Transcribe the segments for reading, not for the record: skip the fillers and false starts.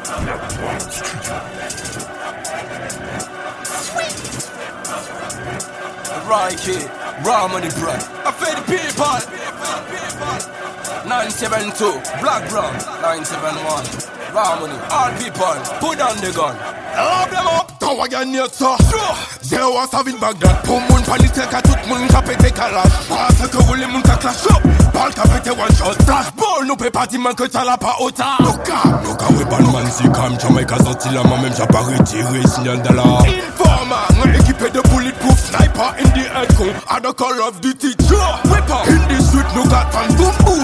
Rocky, raw money bread. I feel the people. 972, Black Brown, 971. Raw money, all people, put on the gun. Love them up, don't want your nature. They was having Baghdad. Pour moun panique à tout moun ka pété calage. Parce que roule moun ka clash up. Ball ka pété one shot. Flashball nous peut pas dire man que t'as la pas autant. Noka we Batman si calme. Jamaica sorti la main même j'ai pas retiré signal de la Informer, équipé de bulletproof sniper in the head con. À the Call of Duty. Whipper in the street nous got un boom boom.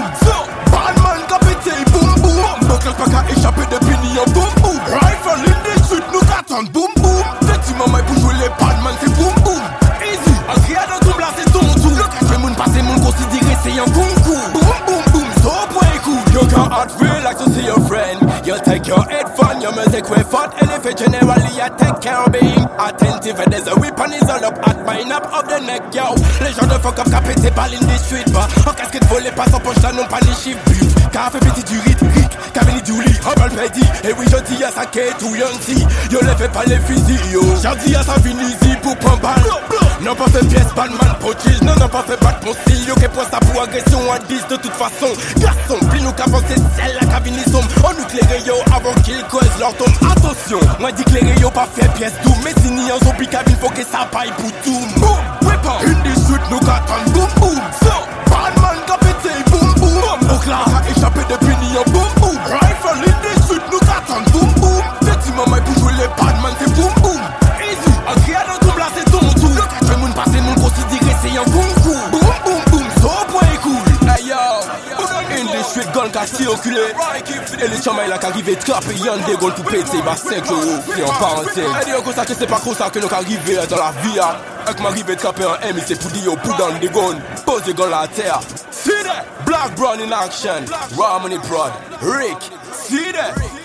Batman ka pété boom boom. Donc pas qu'à échapper de pignon boom boom. Rifle in the street nous got un boom boom. Maman pour jouer les Batman c'est boum boum. Easy, en criant dans tout blanc c'est ton tour. Le café moun passe moun considéré c'est un concours. Boum boum boum, so point cool. You can act real like to see your friend. You take your headphone, your music way fat. And if it generally I take care of being attentive. And there's a weapon is all up at my nap of the neck, yo. Les gens de fuck up qu'a pété balle in the street, bah. En casquette volée, pas sans poche là, non pas les chiffres but. Qu'a fait petit du riz, qu'a venu du lit, on va le pédi. Et oui, je dis à sa quête ou yanti. Yo les fait pas les fusils, yo. J'ai dit à sa finisi pour prendre balle. Non pas fait pièce, Batman, potige. Non, non pas fait battre mon style. Yo, qui point ça pour agression à 10 de toute façon. Garçon, plus nous qu'avancer celle la cabine somme. On nous claire yo avant qu'ils causent leur tombe. Attention, moi dit claire yo pas fait pièce doux. Mais si ni en zombie cabine, faut que ça paille pour tout. Boom, weapon, in the street, nous qu'attendons boom boom. So, Batman qu'a pété boom boom. Donc là, qu'a échappé depuis ni en boom boom. Rifle in the street, nous qu'attendons boom boom. Petit maman pour jouer les Batman, c'est boom boom. Easy, en criant dans tout blanc, c'est ton tour. Le café moun passe moun considéré, c'est un concours. Boom boom boom, so point cool. Hey yo, in the street, gun qu'a circulé. Et les chamailles là qu'arrivent trapper, y'en des goals pour péter, bah 5 €, c'est en parenthèse. Et dire comme ça que c'est pas comme ça que nous qu'arriver dans la vie. Avec m'arriver trapper un M, c'est pour dire put down the gun, pose the gun à terre. See that? Black Brown in action, Raw Money Prod, Rick, see that?